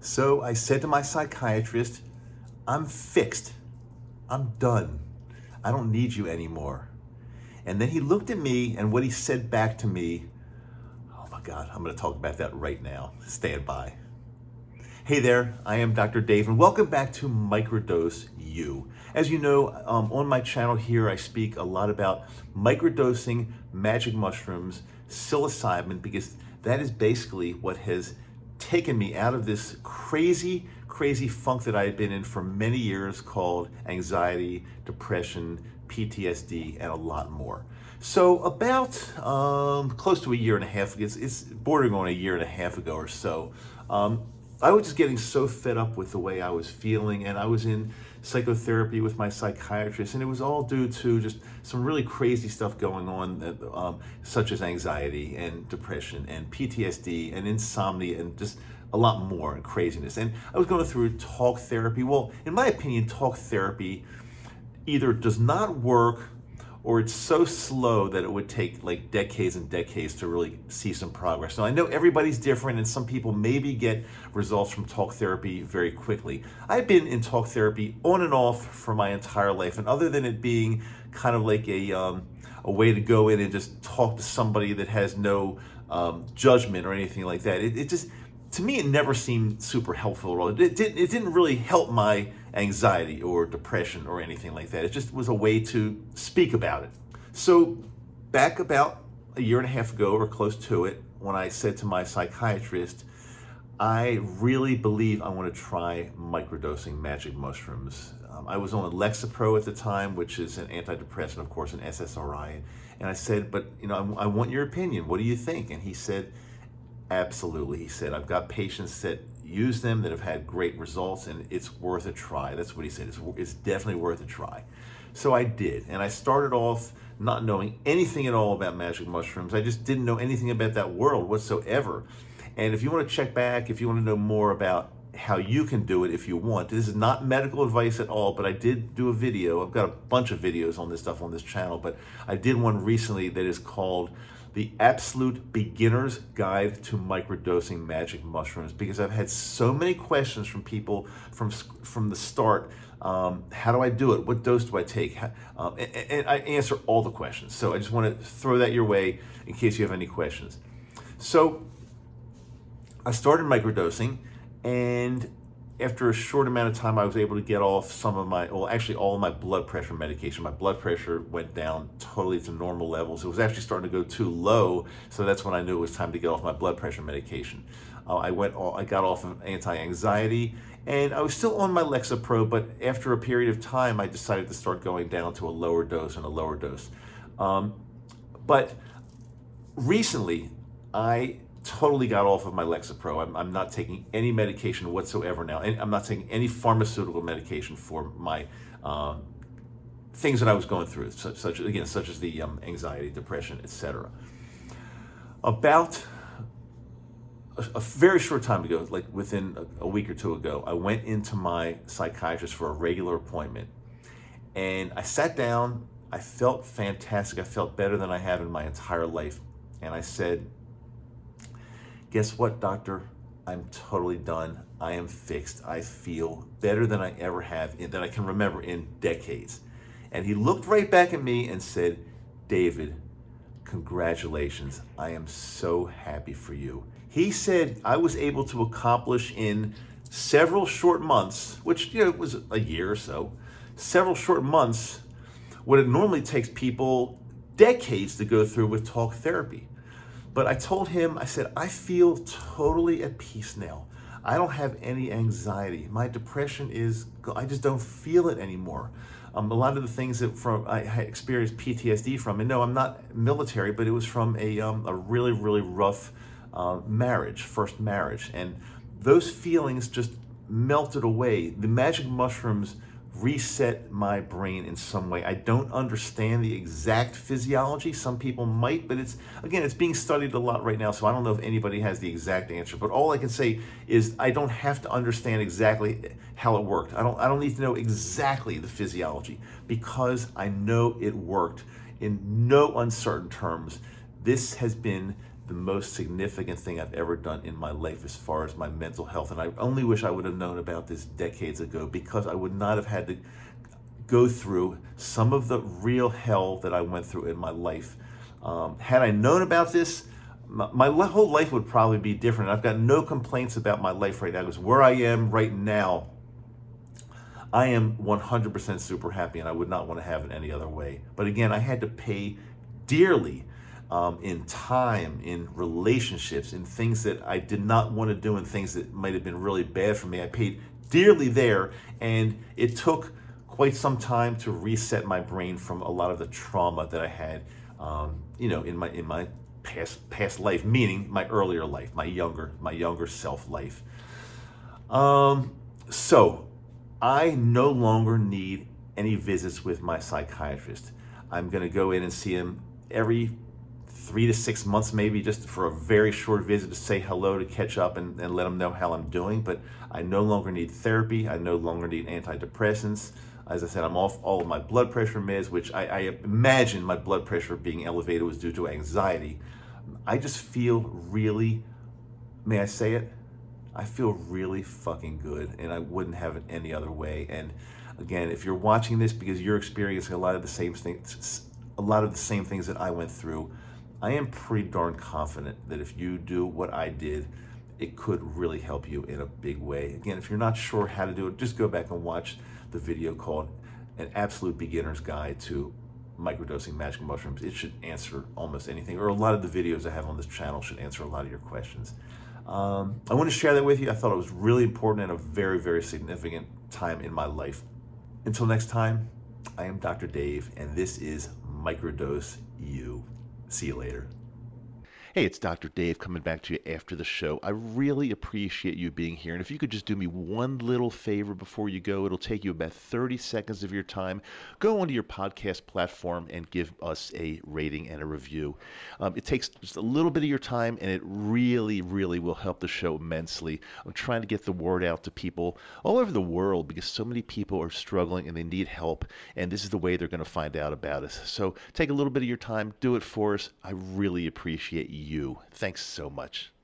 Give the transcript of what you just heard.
So I said to my psychiatrist, I'm fixed. I'm done. I don't need you anymore. And then he looked at me, and what he said back to me, oh my God, I'm going to talk about that right now. Stand by. Hey there, I am Dr. Dave, and welcome back to Microdose You. As you know, on my channel here, I speak a lot about microdosing magic mushrooms, psilocybin, because that is basically what has taken me out of this crazy funk that I had been in for many years called anxiety, depression, PTSD, and a lot more. So about close to a year and a half, it's bordering on a year and a half ago or so, I was just getting so fed up with the way I was feeling, and I was in psychotherapy with my psychiatrist, and it was all due to just some really crazy stuff going on, such as anxiety and depression and PTSD and insomnia and just a lot more and craziness. And I was going through talk therapy. Well, in my opinion, talk therapy either does not work or it's so slow that it would take like decades and decades to really see some progress. Now, I know everybody's different, and some people maybe get results from talk therapy very quickly. I've been in talk therapy on and off for my entire life, and other than it being kind of like a way to go in and just talk to somebody that has no judgment or anything like that, it just, to me, it never seemed super helpful at all. It didn't really help my anxiety or depression or anything like that. It just was a way to speak about it. So back about a year and a half ago or close to it, when I said to my psychiatrist, I really believe I want to try microdosing magic mushrooms. I was on Lexapro at the time, which is an antidepressant, of course, an SSRI. And I said, but I want your opinion. What do you think? And he said, absolutely. He said, I've got patients that use them that have had great results, and it's worth a try. That's what he said. It's definitely worth a try. So I did, and I started off not knowing anything at all about magic mushrooms. I just didn't know anything about that world whatsoever. And if you want to check back, if you want to know more about how you can do it if you want, this is not medical advice at all, but I did do a video. I've got a bunch of videos on this stuff on this channel, but I did one recently that is called The Absolute Beginner's Guide to Microdosing Magic Mushrooms, because I've had so many questions from people from the start. How do I do it? What dose do I take? And I answer all the questions. So I just want to throw that your way in case you have any questions. So I started microdosing, and after a short amount of time, I was able to get off some of all of my blood pressure medication. My blood pressure went down totally to normal levels. It was actually starting to go too low, so that's when I knew it was time to get off my blood pressure medication. I got off of anti-anxiety, and I was still on my Lexapro, but after a period of time, I decided to start going down to a lower dose and a lower dose. But recently, I totally got off of my Lexapro. I'm not taking any medication whatsoever now. And I'm not taking any pharmaceutical medication for my things that I was going through, such as the anxiety, depression, etc. About a very short time ago, like within a week or two ago, I went into my psychiatrist for a regular appointment. And I sat down. I felt fantastic. I felt better than I have in my entire life. And I said, guess what, doctor? I'm totally done. I am fixed. I feel better than I ever have, that I can remember in decades. And he looked right back at me and said, David, congratulations. I am so happy for you. He said I was able to accomplish in several short months, which was a year or so, several short months, what it normally takes people decades to go through with talk therapy. But I told him, I said, I feel totally at peace now. I don't have any anxiety. My depression I just don't feel it anymore. A lot of the things that I experienced PTSD from, and no, I'm not military, but it was from a really, really rough first marriage. And those feelings just melted away. The magic mushrooms reset my brain in some way. I don't understand the exact physiology. Some people might, but it's being studied a lot right now, so I don't know if anybody has the exact answer. But all I can say is I don't have to understand exactly how it worked. I don't need to know exactly the physiology, because I know it worked. In no uncertain terms, this has been the most significant thing I've ever done in my life as far as my mental health. And I only wish I would have known about this decades ago, because I would not have had to go through some of the real hell that I went through in my life. Had I known about this, my whole life would probably be different. I've got no complaints about my life right now, because where I am right now, I am 100% super happy, and I would not want to have it any other way. But again, I had to pay dearly in time, in relationships, in things that I did not want to do, and things that might have been really bad for me. I paid dearly there, and it took quite some time to reset my brain from a lot of the trauma that I had, in my past life, meaning my earlier life, my younger self life. So I no longer need any visits with my psychiatrist. I'm going to go in and see him every 3 to 6 months, maybe, just for a very short visit to say hello, to catch up and let him know how I'm doing. But I no longer need therapy. I no longer need antidepressants. As I said, I'm off all of my blood pressure meds, which I imagine my blood pressure being elevated was due to anxiety. I just feel really, may I say it? I feel really fucking good, and I wouldn't have it any other way. And again, if you're watching this because you're experiencing a lot of the same things that I went through, I am pretty darn confident that if you do what I did, it could really help you in a big way. Again, if you're not sure how to do it, just go back and watch the video called An Absolute Beginner's Guide to Microdosing Magic Mushrooms. It should answer almost anything, or a lot of the videos I have on this channel should answer a lot of your questions. I want to share that with you. I thought it was really important and a very, very significant time in my life. Until next time, I am Dr. Dave, and this is Microdose You. See you later. Hey, it's Dr. Dave coming back to you after the show. I really appreciate you being here. And if you could just do me one little favor before you go, it'll take you about 30 seconds of your time. Go onto your podcast platform and give us a rating and a review. It takes just a little bit of your time, and it really, really will help the show immensely. I'm trying to get the word out to people all over the world, because so many people are struggling and they need help. And this is the way they're going to find out about us. So take a little bit of your time, do it for us. I really appreciate you. Thanks so much.